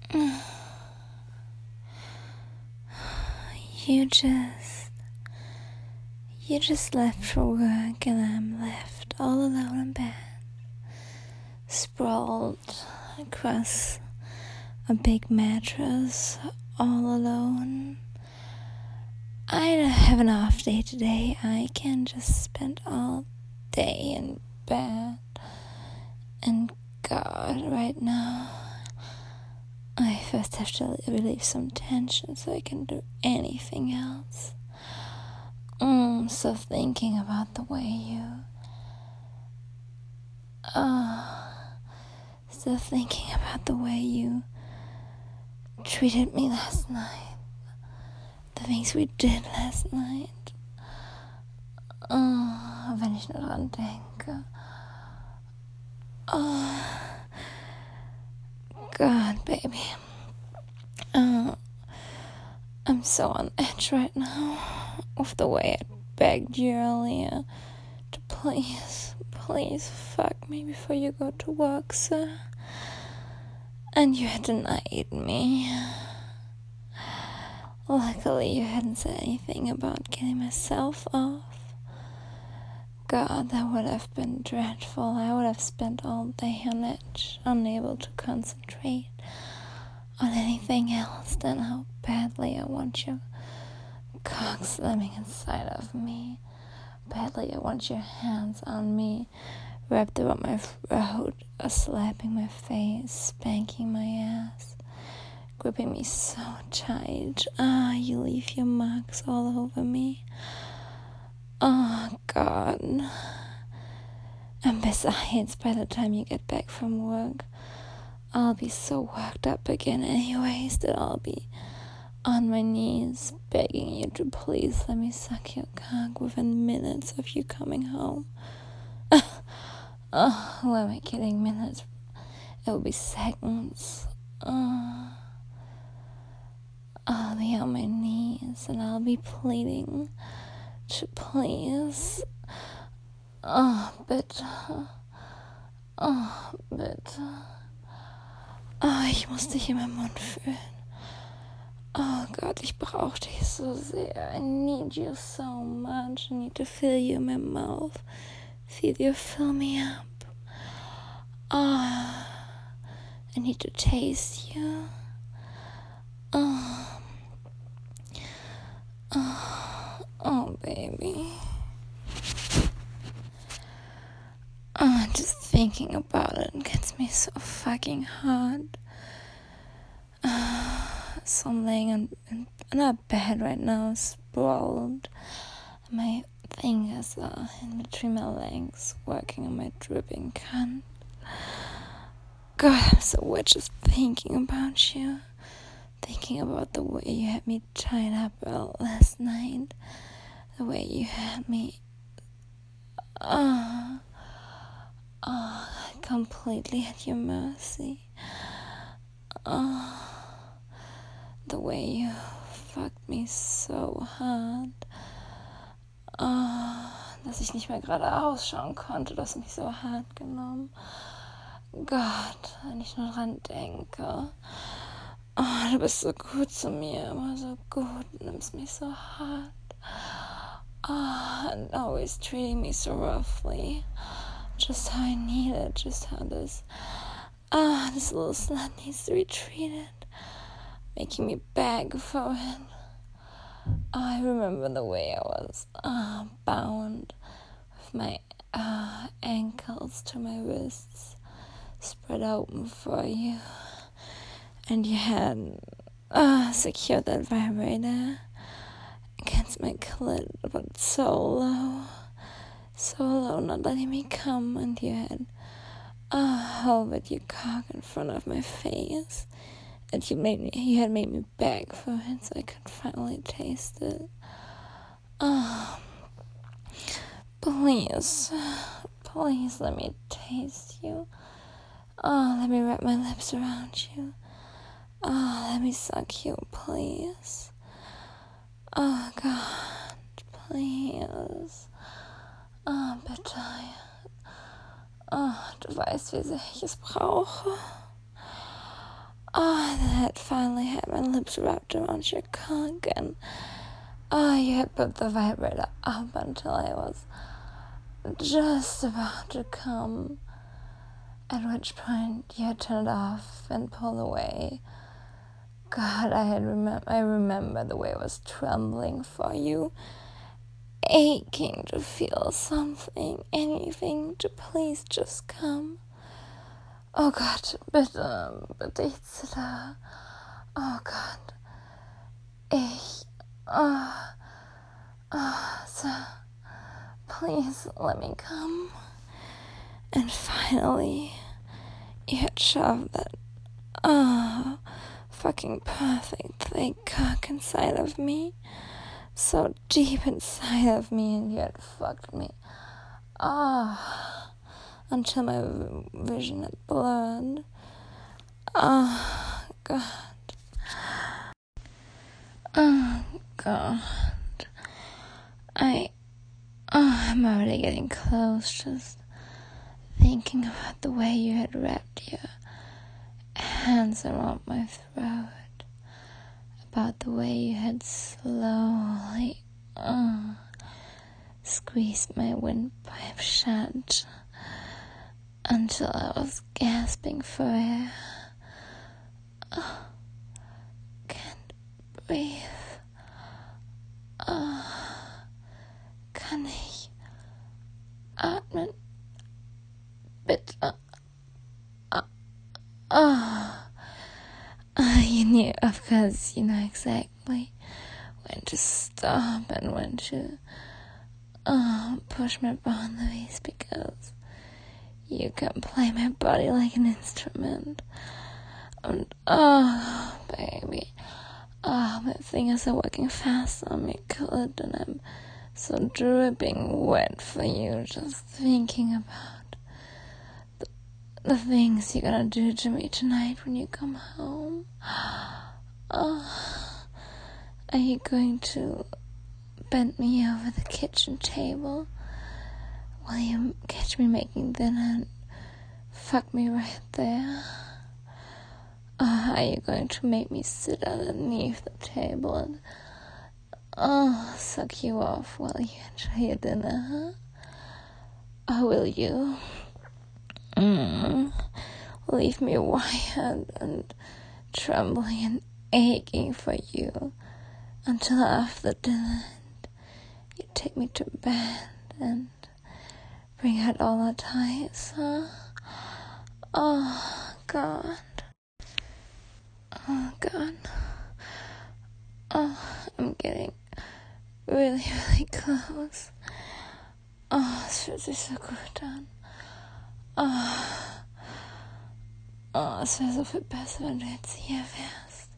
You just left for work and I'm left all alone in bed, sprawled across a big mattress, all alone. I have an off day today. I can just spend all day in bed. And God, right now, I first have to relieve some tension so I can do anything else. So thinking about the way you treated me last night, the things we did last night. Wenn ich nur dran denke. God, baby. I'm so on edge right now with the way I begged you earlier to please fuck me before you go to work, sir. And you had denied me. Luckily, you hadn't said anything about getting myself off. God, that would have been dreadful. I would have spent all day on edge, unable to concentrate on anything else than how badly I want your cock slamming inside of me. Badly I want your hands on me, wrapped around my throat, slapping my face, spanking my ass, gripping me so tight. You leave your marks all over me. Oh, God. And besides, by the time you get back from work, I'll be so worked up again anyways that I'll be on my knees begging you to please let me suck your cock within minutes of you coming home. Who am I kidding? Minutes? It will be seconds. I'll be on my knees and I'll be pleading to please. Ich muss dich in meinem Mund fühlen. Oh Gott, ich brauch dich so sehr. I need you so much. I need to feel you in my mouth. Feel you fill me up. I need to taste you. Oh, baby. Just thinking about it gets me so fucking hard. So I'm laying in a bed right now, sprawled. My fingers are in between my legs, working on my dripping cunt. God, I'm so wet just thinking about you. Thinking about the way you had me tied up last night. The way you had me completely at your mercy. The way you fucked me so hard. Dass ich nicht mehr gerade ausschauen konnte. Du hast mich so hart genommen. Gott, wenn ich nur dran denke. Du bist so gut zu mir, immer so gut, nimmst mich so hart. And always treating me so roughly. Just how I need it, just how this little slut needs to be treated. Making me beg for it. I remember the way I was bound with my ankles to my wrists, spread open for you. And you had secured that vibrator against my clit, but so low, not letting me come. And you had hovered your cock in front of my face, and you had made me beg for it so I could finally taste it. Please let me taste you. Let me wrap my lips around you. Let me suck you, please. Oh, God, please. Bitte. Du weißt, wie sehr ich es brauche. Then I'd finally had my lips wrapped around your cock, and you had put the vibrator up until I was just about to come, at which point you had turned off and pulled away. God, I remember the way I was trembling for you, aching to feel something, anything to please just come. Oh God, bitte jetzt da. Oh God, so please let me come. And finally, you had shoved that, fucking perfect thick cock inside of me, so deep inside of me, and you had fucked me, until my vision had blurred. Oh, God. Oh, God. I'm already getting close, just thinking about the way you had wrapped your hands around my throat, about the way you had slowly, squeezed my windpipe shut until I was gasping for air. Can't breathe. Kann ich atmen? Bitte. You knew, of course, you know exactly when to stop and when to push my boundaries, because you can play my body like an instrument. And baby, my fingers are working fast on me, good, and I'm so dripping wet for you, just thinking about the things you're gonna do to me tonight when you come home. Are you going to bend me over the kitchen table? Will you catch me making dinner and fuck me right there? Are you going to make me sit underneath the table and suck you off while you enjoy your dinner, huh? Or will you leave me wired and trembling and aching for you until after dinner you take me to bed and bring out all our ties, huh? Oh, God. Oh, God. I'm getting really, really close. Es fühlt sich so gut an. Es wäre so viel besser, wenn du jetzt hier wärst.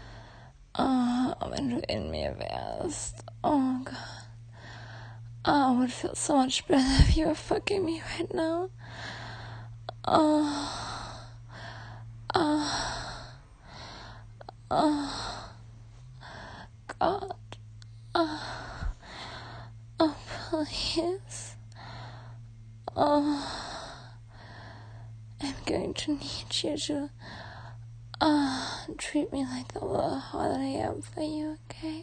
Wenn du in mir wärst. Oh, God. It would feel so much better if you were fucking me right now. God. Please. I'm going to need you to treat me like the little heart I am for you, okay?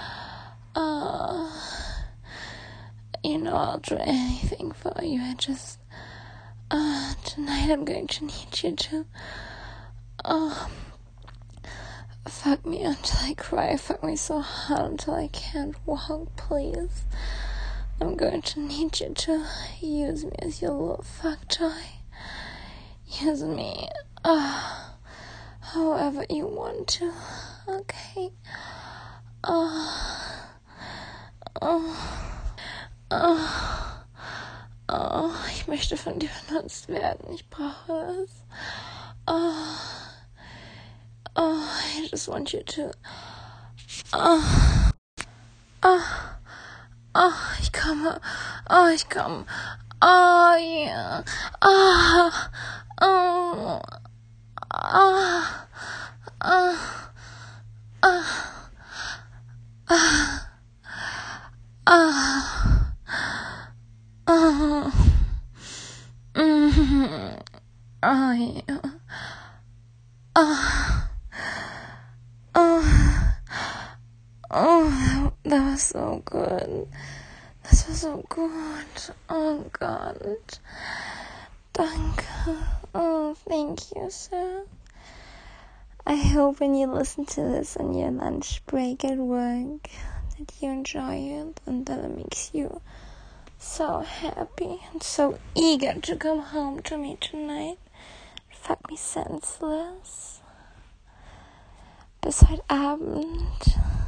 You know I'll do anything for you. I just tonight I'm going to need you to fuck me until I cry. Fuck me so hard until I can't walk, please. I'm going to need you to use me as your little fuck toy. Use me however you want to, okay? Ich möchte von dir benutzt werden. Ich brauche das. I just want you to. Ich komme. Ich komme. Yeah. Yeah. That was so good. Das war so gut. Oh Gott. Danke. Oh, thank you, sir. I hope when you listen to this on your lunch break at work that you enjoy it and that it makes you so happy and so eager to come home to me tonight. Fuck me senseless. Bis heute Abend.